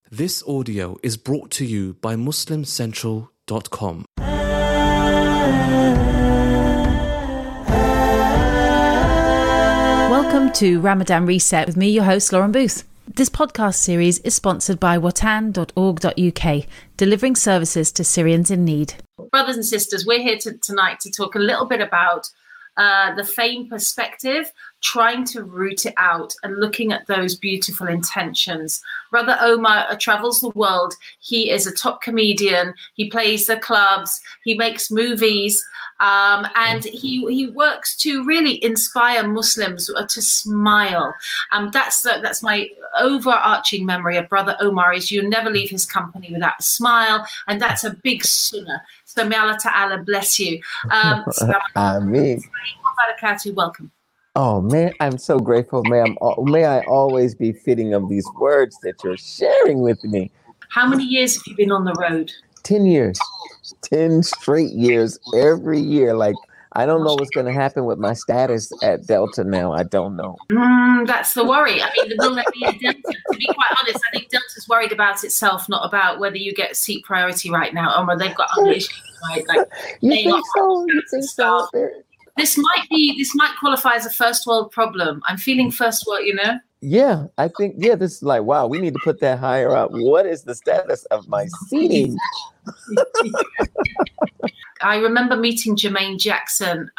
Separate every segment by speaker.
Speaker 1: This audio is brought to you by MuslimCentral.com.
Speaker 2: Welcome to Ramadan Reset with me, your host, Lauren Booth. This podcast series is sponsored by watan.org.uk, delivering services to Syrians in need.
Speaker 3: Brothers and sisters, we're here tonight to talk a little bit about the fame perspective, trying to root it out and looking at those beautiful intentions. Brother Omar travels the world. He is a top comedian. He plays the clubs. He makes movies. And he works to really inspire Muslims to smile. That's my overarching memory of Brother Omar, is you never leave his company without a smile. And that's a big sunnah. So may Allah Ta'ala bless you.
Speaker 4: Ameen.
Speaker 3: Welcome.
Speaker 4: Oh man, I'm so grateful. May I always be fitting of these words that you're sharing with me.
Speaker 3: How many years have you been on the road?
Speaker 4: 10 years. 10 straight years, every year. Like, I don't know what's going to happen with my status at Delta now. I don't know.
Speaker 3: That's the worry. I mean, will there be a Delta? To be quite honest, I think Delta's worried about itself, not about whether you get seat priority right now. Or they've got other issues, right? Like,
Speaker 4: you think so? You think so?
Speaker 3: This might qualify as a first world problem. I'm feeling first world,
Speaker 4: Yeah, I think, this is like, wow, we need to put that higher up. What is the status of my seating?
Speaker 3: I remember meeting Jermaine Jackson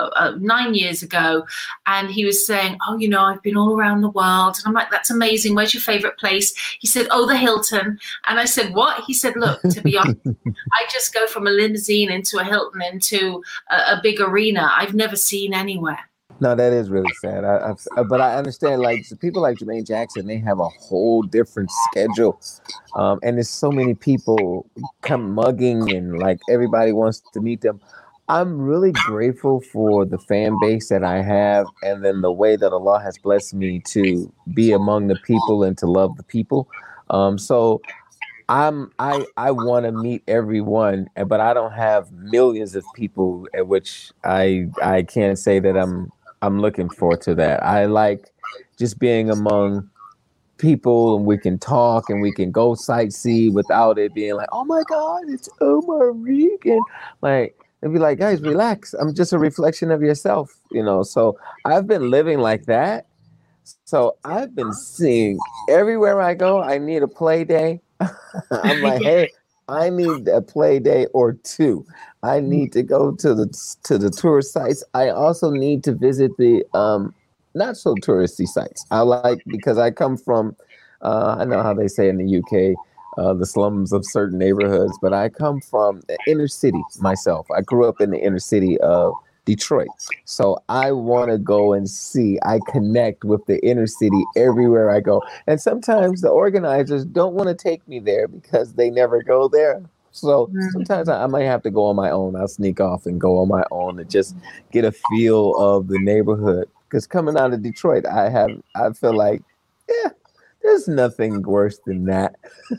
Speaker 3: 9 years ago, and he was saying, I've been all around the world. And I'm like, that's amazing. Where's your favorite place? He said, the Hilton. And I said, what? He said, look, to be honest, I just go from a limousine into a Hilton into a big arena I've never seen anywhere.
Speaker 4: No, that is really sad. But I understand, like, people like Jermaine Jackson, they have a whole different schedule. And there's so many people come mugging and, like, everybody wants to meet them. I'm really grateful for the fan base that I have, and then the way that Allah has blessed me to be among the people and to love the people. So I want to meet everyone, but I don't have millions of people, at which I can't say that I'm looking forward to that. I like just being among people, and we can talk and we can go sightsee without it being like, oh my God, it's Omar Regan. Like, it'd be like, guys, relax. I'm just a reflection of yourself, So I've been living like that. So I've been seeing everywhere I go, I need a play day. I'm like, hey, I need a play day or two. I need to go to the tourist sites. I also need to visit the not so touristy sites. Because I come from, I know how they say in the UK, the slums of certain neighborhoods, but I come from the inner city myself. I grew up in the inner city of Detroit. So I want to go and see. I connect with the inner city everywhere I go. And sometimes the organizers don't want to take me there because they never go there. So sometimes I might have to go on my own. I'll sneak off and go on my own and just get a feel of the neighborhood. Because coming out of Detroit, I feel like, there's nothing worse than that.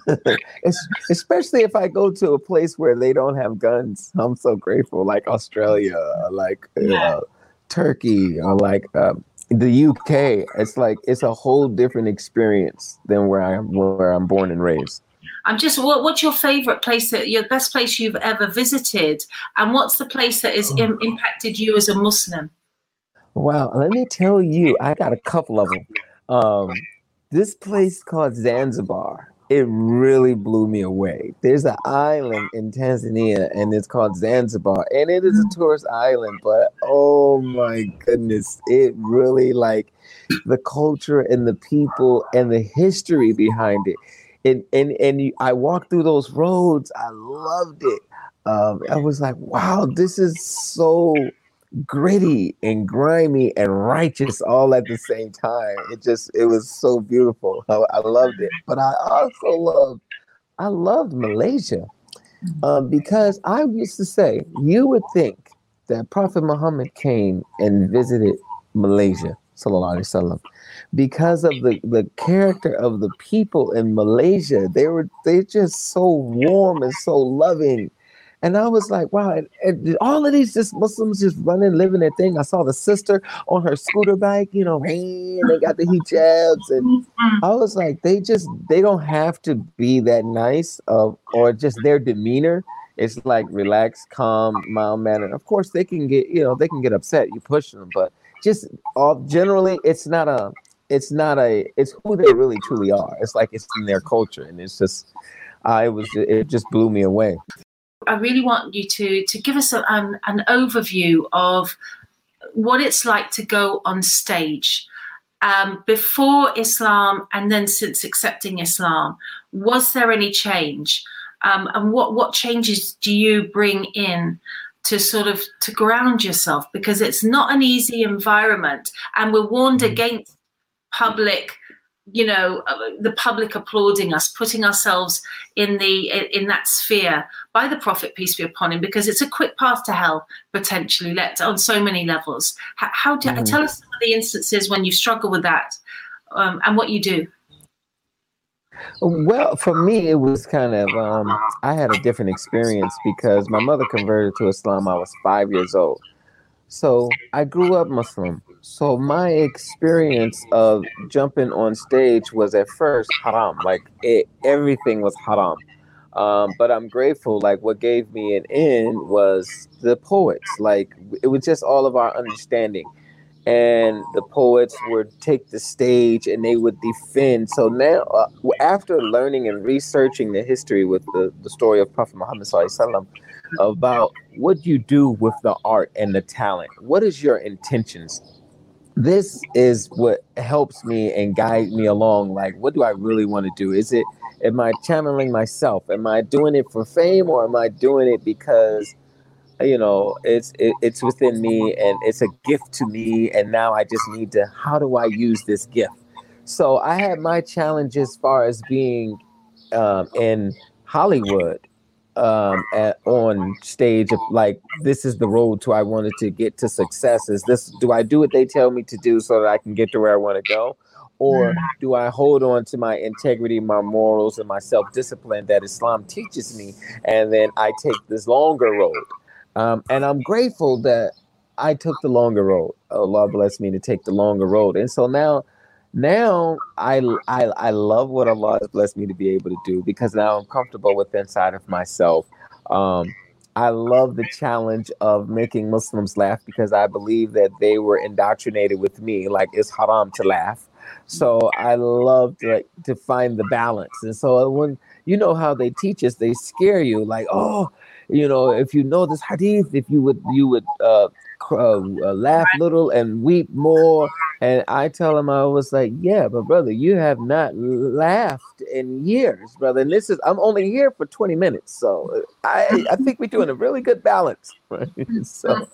Speaker 4: Especially if I go to a place where they don't have guns. I'm so grateful, like Australia, like Turkey, or like the UK. It's like it's a whole different experience than where I'm born and raised.
Speaker 3: I'm just, what's your favorite place, your best place you've ever visited? And what's the place that has impacted you as a Muslim?
Speaker 4: Wow, let me tell you, I got a couple of them. This place called Zanzibar, it really blew me away. There's an island in Tanzania, and it's called Zanzibar, and it is a tourist island, but oh my goodness, it really, like, the culture and the people and the history behind it. And I walked through those roads. I loved it. I was like, wow, this is so gritty and grimy and righteous all at the same time. It was so beautiful. I loved it. But I also loved Malaysia because I used to say, you would think that Prophet Muhammad came and visited Malaysia, sallallahu alaihi wasallam, because of the character of the people in Malaysia. They're just so warm and so loving. And I was like, wow, and all of these just Muslims just running, living their thing. I saw the sister on her scooter bike, you know, and they got the hijabs. And I was like, they don't have to be that nice or just their demeanor. It's like relaxed, calm, mild mannered. Of course, they can get, they can get upset. You push them, but just generally, it's who they really truly are. It's like it's in their culture, and it's just, it just blew me away.
Speaker 3: I really want you to give us an overview of what it's like to go on stage before Islam and then since accepting Islam. Was there any change? And what changes do you bring in to sort of to ground yourself? Because it's not an easy environment, and we're warned against public, the public applauding us, putting ourselves in that sphere by the Prophet, peace be upon him, because it's a quick path to hell, potentially, on so many levels. Tell us some of the instances when you struggle with that, and what you do.
Speaker 4: Well, for me, it was kind of, I had a different experience because my mother converted to Islam. I was 5 years old. So I grew up Muslim. So my experience of jumping on stage was at first haram. Like everything was haram. But I'm grateful. Like what gave me an in was the poets. Like it was just all of our understanding. And the poets would take the stage and they would defend. So now, after learning and researching the history with the story of Prophet Muhammad SAW, about what you do with the art and the talent, what is your intentions? This is what helps me and guide me along. Like, what do I really want to do? Am I channeling myself? Am I doing it for fame, or am I doing it because it's within me and it's a gift to me, and now I just need to, how do I use this gift? So I had my challenge as far as being in Hollywood on stage of like, this is the road to I wanted to get to success. Do I do what they tell me to do so that I can get to where I want to go? Or do I hold on to my integrity, my morals, and my self-discipline that Islam teaches me, and then I take this longer road? And I'm grateful that I took the longer road. Allah blessed me to take the longer road. And so now I love what Allah has blessed me to be able to do, because now I'm comfortable with inside of myself. I love the challenge of making Muslims laugh, because I believe that they were indoctrinated with me, like it's haram to laugh. So I love to find the balance. And so when, how they teach us, they scare you like, oh, if you know this hadith, if you would laugh little and weep more. And I tell them, I was like, yeah, but brother, you have not laughed in years, brother. And I'm only here for 20 minutes. So I think we're doing a really good balance. Right? So,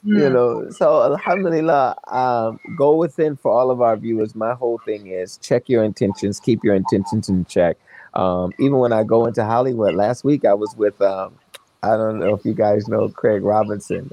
Speaker 4: so alhamdulillah, go within. For all of our viewers, my whole thing is check your intentions, keep your intentions in check. Even when I go into Hollywood, last week I was with, I don't know if you guys know Craig Robinson,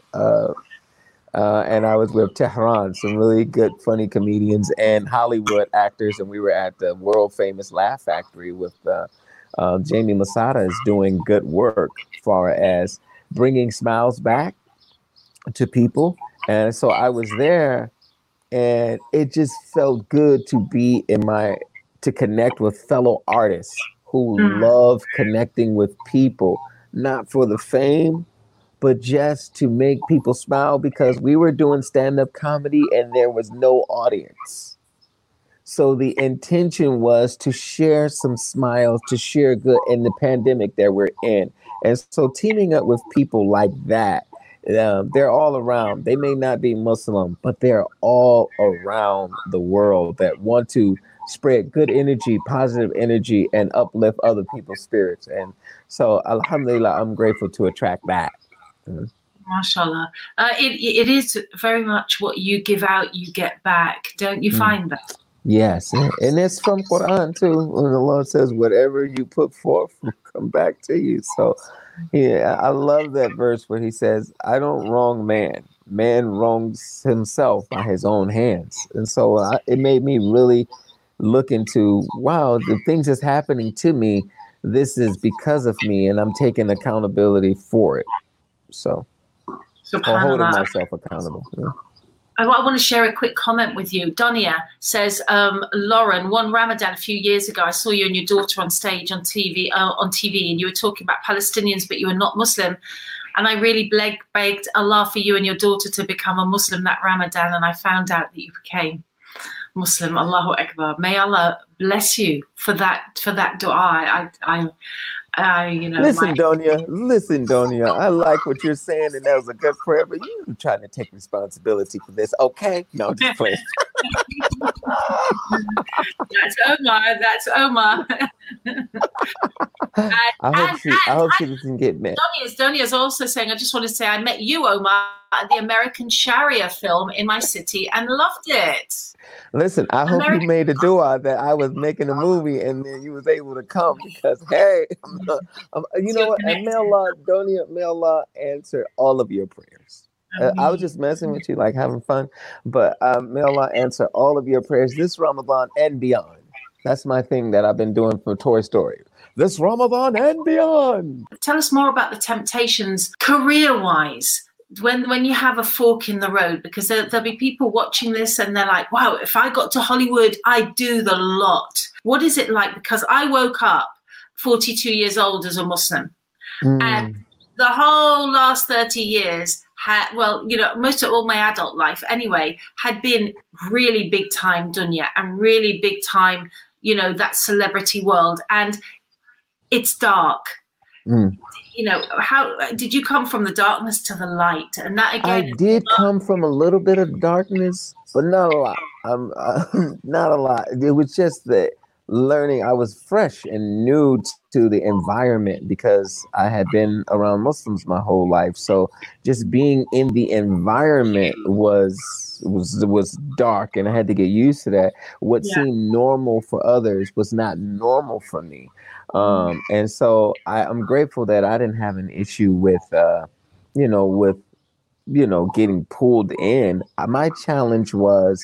Speaker 4: and I was with Tehran, some really good, funny comedians and Hollywood actors, and we were at the world famous Laugh Factory with Jamie Masada is doing good work as far as bringing smiles back to people. And so I was there, and it just felt good to be to connect with fellow artists who love connecting with people. Not for the fame, but just to make people smile, because we were doing stand-up comedy and there was no audience. So the intention was to share some smiles, to share good in the pandemic that we're in. And so teaming up with people like that, they're all around. They may not be Muslim, but they're all around the world that want to spread good energy, positive energy, and uplift other people's spirits. And so alhamdulillah, I'm grateful to attract that.
Speaker 3: MashaAllah. It is very much what you give out, you get back. Don't you find that?
Speaker 4: Yes. And it's from Quran too. When the Lord says, whatever you put forth will come back to you. So yeah, I love that verse where he says, I don't wrong man. Man wrongs himself by his own hands. And so it made me really look into, wow, the things that's happening to me, this is because of me, and I'm taking accountability for it. So, or holding myself accountable. Yeah.
Speaker 3: I want to share a quick comment with you. Donia says, Lauren, one Ramadan a few years ago, I saw you and your daughter on stage on TV, and you were talking about Palestinians, but you were not Muslim. And I really begged Allah for you and your daughter to become a Muslim that Ramadan, and I found out that you became Muslim. Allahu Akbar. May Allah bless you for that dua.
Speaker 4: Listen, Donia, I like what you're saying, and that was a good prayer, but you trying to take responsibility for this, okay? No, just playing.
Speaker 3: That's Omar.
Speaker 4: I hope she doesn't get mad.
Speaker 3: Donia's also saying, I just want to say, I met you, Omar, at the American Sharia film in my city and loved it.
Speaker 4: Listen, I hope you made a dua that I was making a movie and then you was able to come, because, hey, you know what? And may Allah answer all of your prayers. I was just messing with you, like having fun, but may Allah answer all of your prayers this Ramadan and beyond. That's my thing that I've been doing for Toy Story. This Ramadan and beyond.
Speaker 3: Tell us more about the temptations career-wise. When you have a fork in the road, because there'll be people watching this and they're like, wow, if I got to Hollywood, I'd do the lot. What is it like? Because I woke up 42 years old as a Muslim. And the whole last 30 years most of all my adult life anyway, had been really big time dunya and really big time, that celebrity world. And it's dark. How did you come from the darkness to the light? And that again,
Speaker 4: I did come from a little bit of darkness, but not a lot. Not a lot. It was just the learning. I was fresh and new to the environment because I had been around Muslims my whole life. So just being in the environment was dark, and I had to get used to that. What seemed normal for others was not normal for me. And so I'm grateful that I didn't have an issue with getting pulled in. My challenge was,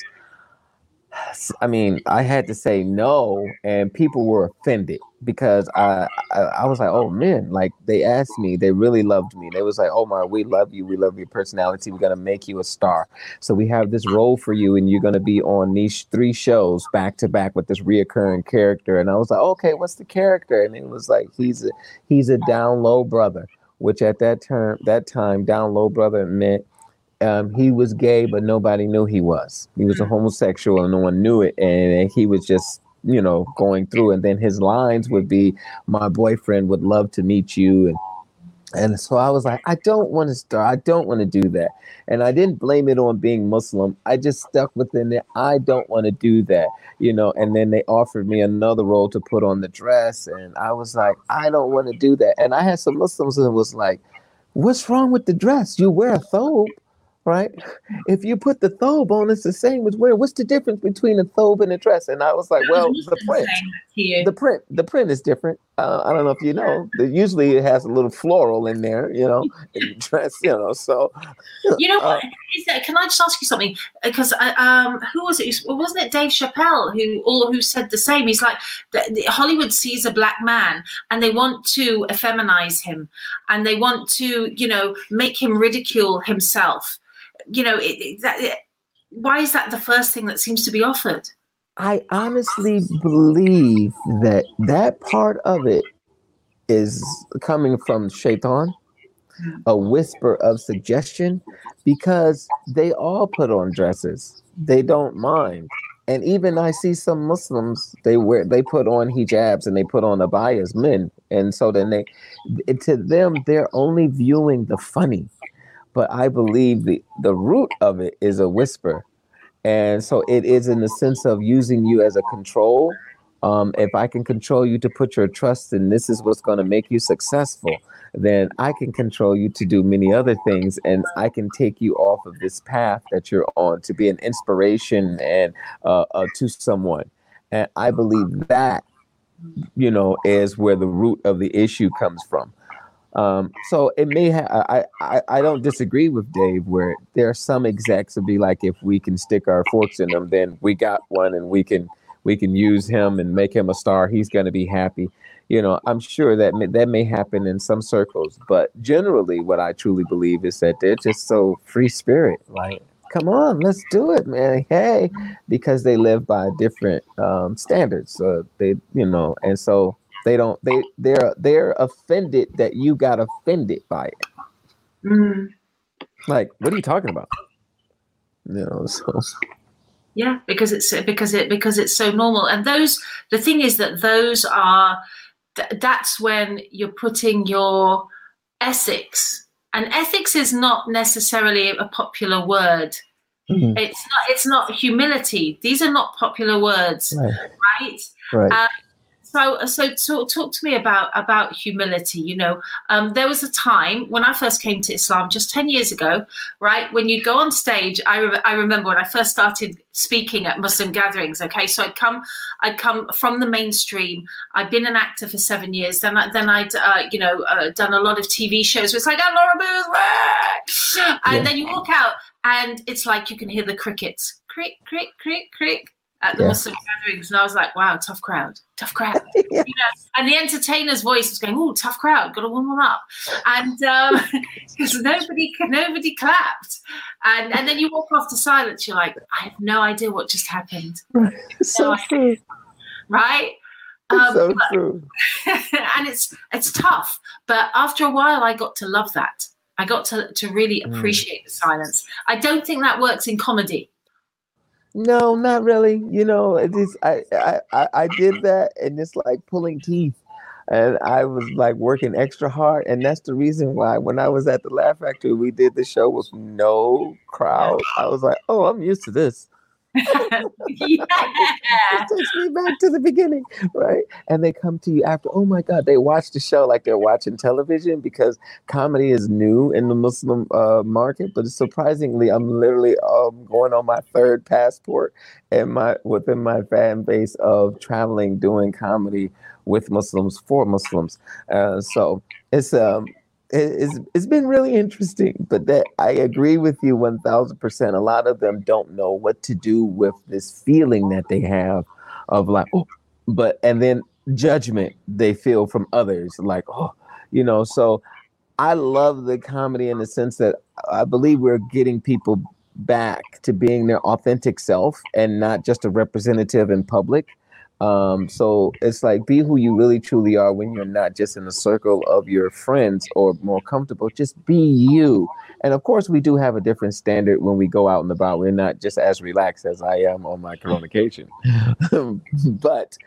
Speaker 4: I had to say no, and people were offended because I was like, oh man, like they asked me, they really loved me. They was like, Omar, we love you. We love your personality. We're going to make you a star. So we have this role for you, and you're going to be on these 3 shows back to back with this reoccurring character. And I was like, okay, what's the character? And it was like, he's a down low brother, which at that time, down low brother meant he was gay, but nobody knew he was. He was a homosexual and no one knew it. And he was just, going through. And then his lines would be, my boyfriend would love to meet you. And so I was like, I don't want to star. I don't want to do that. And I didn't blame it on being Muslim. I just stuck within it. I don't want to do that, and then they offered me another role to put on the dress. And I was like, I don't want to do that. And I had some Muslims and was like, what's wrong with the dress? You wear a thobe. Right? If you put the thobe on, it's the same as wear. What's the difference between a thobe and a dress? And I was like, well, the print is different. I don't know if you know. Usually it has a little floral in there, in the dress, so.
Speaker 3: What is that? Can I just ask you something? Because who was it? Wasn't it Dave Chappelle who said the same? He's like, Hollywood sees a black man and they want to effeminize him and they want to, make him ridicule himself. Why is that the first thing that seems to be offered?
Speaker 4: I honestly believe that part of it is coming from Shaitan, a whisper of suggestion, because they all put on dresses. They don't mind. And even I see some Muslims, they put on hijabs and they put on abayas, men. And so then to them, they're only viewing the funny. But I believe the root of it is a whisper. And so it is in the sense of using you as a control. If I can control you to put your trust in this is what's going to make you successful, then I can control you to do many other things. And I can take you off of this path that you're on to be an inspiration and to someone. And I believe that, is where the root of the issue comes from. So it may have, I don't disagree with Dave where there are some execs will be like, if we can stick our forks in them, then we got one and we can we can use him and make him a star. He's going to be happy. I'm sure that may happen in some circles, but generally what I truly believe is that they're just so free spirit. Like, come on, let's do it, man. Hey, because they live by different standards. And so they're offended that you got offended by it.
Speaker 3: Mm.
Speaker 4: Like, what are you talking about? So.
Speaker 3: Yeah, because it's so normal. And the thing is that those are, that's when you're putting your ethics, and ethics is not necessarily a popular word. Mm-hmm. It's not humility. These are not popular words, right?
Speaker 4: Right.
Speaker 3: So talk to me about humility. There was a time when I first came to Islam just 10 years ago, right? When you go on stage, I remember when I first started speaking at Muslim gatherings. Okay, so I'd come from the mainstream. I'd been an actor for 7 years. Then I'd done a lot of TV shows. It's like, I'm Laura Booth, and then you walk out, and it's like you can hear the crickets, crick, crick, crick, crick, at the Muslim gatherings, and I was like, wow, tough crowd.
Speaker 4: Yeah.
Speaker 3: And the entertainer's voice was going, oh, tough crowd, got to warm them up. And because nobody clapped. And then you walk off to silence, you're like, I have no idea what just happened.
Speaker 4: So true.
Speaker 3: Right?
Speaker 4: So true.
Speaker 3: And it's tough. But after a while, I got to love that. I got to really appreciate the silence. I don't think that works in comedy.
Speaker 4: No, not really. It is. I did that, and it's like pulling teeth, and I was like working extra hard, and that's the reason why when I was at the Laugh Factory, we did the show with no crowd. I was like, oh, I'm used to this. It takes me back to the beginning, right? And they come to you after, oh my God, they watch the show like they're watching television, because comedy is new in the Muslim market. But surprisingly, I'm literally going on my third passport within my fan base of traveling, doing comedy with Muslims for Muslims. So it's been really interesting, but that I agree with you 1,000%. A lot of them don't know what to do with this feeling that they have of like, and then judgment they feel from others, like, so I love the comedy in the sense that I believe we're getting people back to being their authentic self and not just a representative in public. So it's like, be who you really truly are when you're not just in a circle of your friends or more comfortable. Just be you. And of course, we do have a different standard when we go out and about. We're not just as relaxed as I am on my coronacation. But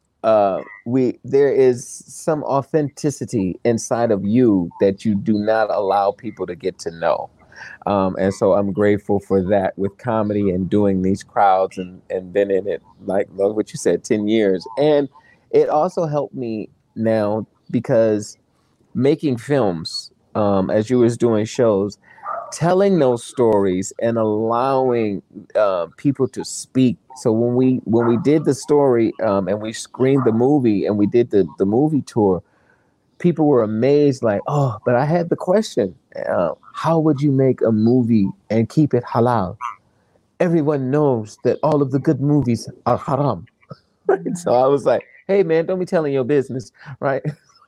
Speaker 4: there is some authenticity inside of you that you do not allow people to get to know. And so I'm grateful for that with comedy and doing these crowds and been in it, like what you said, 10 years. And it also helped me now because making films, as you was doing shows, telling those stories and allowing people to speak. So when we did the story and we screened the movie and we did the movie tour, people were amazed, like, oh, but I had the question, how would you make a movie and keep it halal? Everyone knows that all of the good movies are haram. Right? So I was like, hey, man, don't be telling your business, right?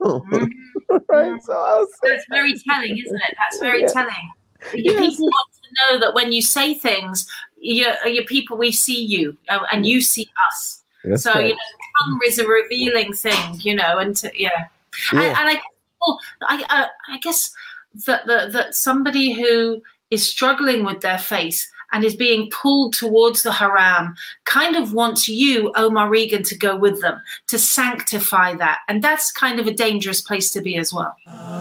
Speaker 4: Right? So I was
Speaker 3: That's very telling, isn't it? That's very telling. People want to know that when you say things, your people, we see you and you see us.
Speaker 4: That's
Speaker 3: so,
Speaker 4: right.
Speaker 3: tongue is a revealing thing, and And I guess that somebody who is struggling with their faith and is being pulled towards the haram kind of wants you, Omar Regan, to go with them, to sanctify that. And that's kind of a dangerous place to be as well.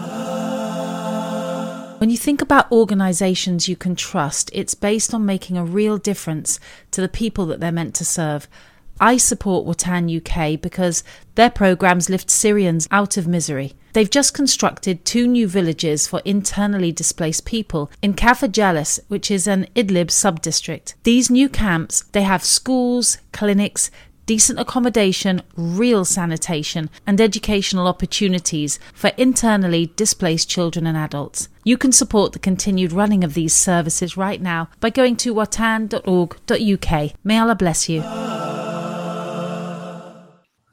Speaker 2: When you think about organisations you can trust, it's based on making a real difference to the people that they're meant to serve. I support Watan UK because their programmes lift Syrians out of misery. They've just constructed 2 new villages for internally displaced people in Kafr Jalis, which is an Idlib sub-district. These new camps, they have schools, clinics, decent accommodation, real sanitation and educational opportunities for internally displaced children and adults. You can support the continued running of these services right now by going to watan.org.uk. May Allah bless you.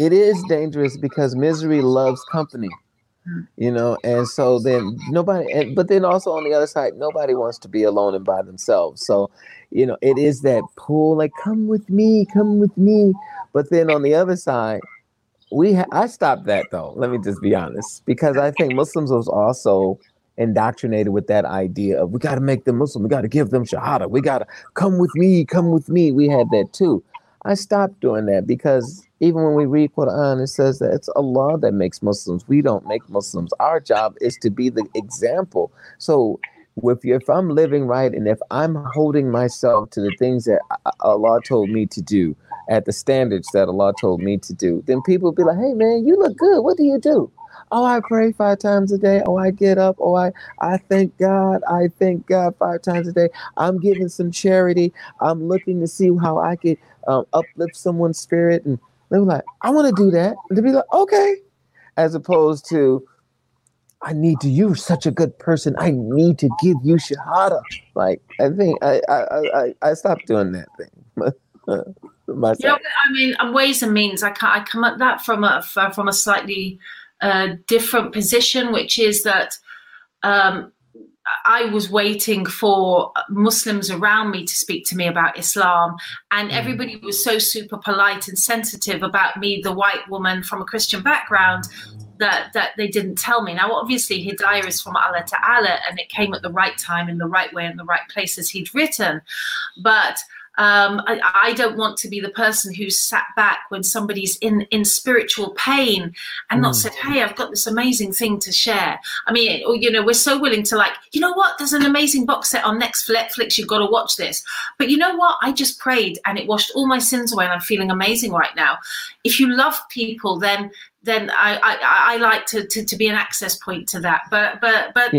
Speaker 4: It is dangerous because misery loves company, and so then but then also on the other side, nobody wants to be alone and by themselves. So, it is that pull, like, come with me. But then on the other side, I stopped that though. Let me just be honest, because I think Muslims was also indoctrinated with that idea of, we got to make them Muslim. We got to give them Shahada. We got to come with me. We had that too. I stopped doing that because even when we read Quran, it says that it's Allah that makes Muslims. We don't make Muslims. Our job is to be the example. So if I'm living right and if I'm holding myself to the things that Allah told me to do, at the standards that Allah told me to do, then people will be like, hey, man, you look good. What do you do? Oh, I pray 5 times a day. Oh, I get up. Oh, I thank God. I thank God 5 times a day. I'm giving some charity. I'm looking to see how I could uplift someone's spirit. And they were like, I want to do that. And to be like, okay. As opposed to, you're such a good person. I need to give you Shahada. Like, I think I stopped doing that thing. Myself.
Speaker 3: I mean, ways and means. I come at that from a slightly different position, which is that I was waiting for Muslims around me to speak to me about Islam, and everybody was so super polite and sensitive about me, the white woman from a Christian background, that they didn't tell me. Now, obviously, Hidayah is from Allah Ta'ala, and it came at the right time, in the right way, in the right place, as He'd written. But I don't want to be the person who's sat back when somebody's in spiritual pain and not said, hey, I've got this amazing thing to share. I mean, we're so willing to, like, you know what, there's an amazing box set on Netflix, you've got to watch this. But you know what, I just prayed and it washed all my sins away and I'm feeling amazing right now. If you love people, then I like to be an access point to that. But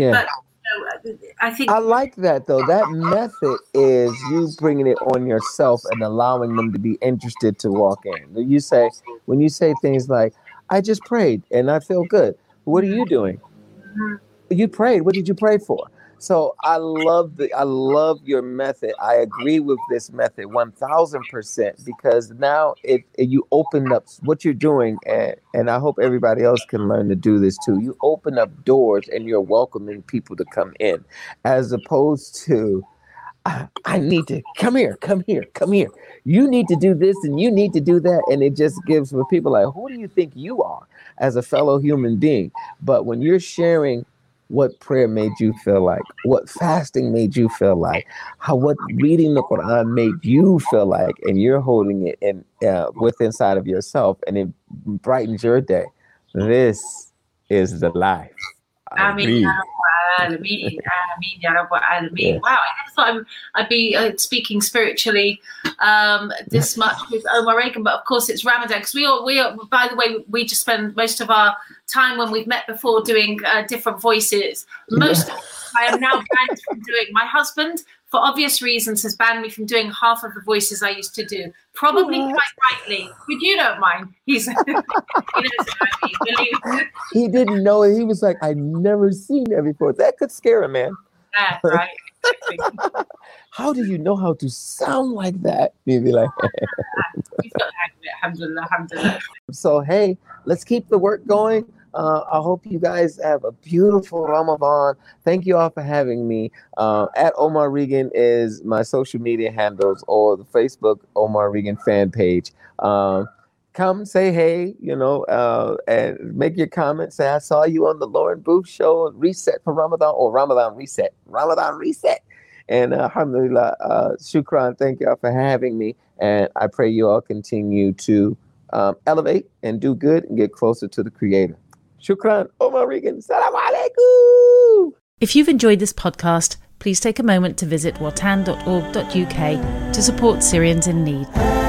Speaker 3: I think
Speaker 4: I like that though. That method is you bringing it on yourself and allowing them to be interested to walk in. When you say things like, I just prayed and I feel good. What are you doing? You prayed. What did you pray for? So I love your method. I agree with this method 1000%, because now you open up what you're doing, and I hope everybody else can learn to do this too. You open up doors and you're welcoming people to come in, as opposed to, I need to come here. You need to do this and you need to do that. And it just gives for people like, who do you think you are as a fellow human being? But when you're sharing what prayer made you feel like, what fasting made you feel like, what reading the Quran made you feel like, and you're holding it in inside of yourself, and it brightens your day. This is the life.
Speaker 3: Ameen. Ameen. Ya Rabbal Alameen. Wow, I never thought I'd be speaking spiritually this much with Omar Reagan, but of course it's Ramadan, because we are, by the way, we just spend most of our time when we've met before doing different voices. I am now banned from doing. My husband, for obvious reasons, has banned me from doing half of the voices I used to do. Probably quite rightly, but you don't mind. He knows what I mean.
Speaker 4: He didn't know it. He was like, I've never seen that before. That could scare a man.
Speaker 3: Yeah, right.
Speaker 4: How do you know how to sound like that? You'd be like,
Speaker 3: He's got the hang of it. Alhamdulillah, alhamdulillah.
Speaker 4: So, hey, let's keep the work going. I hope you guys have a beautiful Ramadan. Thank you all for having me. At Omar Reagan is my social media handles, or the Facebook Omar Reagan fan page. Come say hey, and make your comments. Say, I saw you on the Lauren Booth show, Reset for Ramadan, or Ramadan Reset. And alhamdulillah, shukran, thank y'all for having me. And I pray you all continue to elevate and do good and get closer to the Creator. Shukran, Omar Reagan. Salaam alaikum.
Speaker 2: If you've enjoyed this podcast, please take a moment to visit watan.org.uk to support Syrians in need.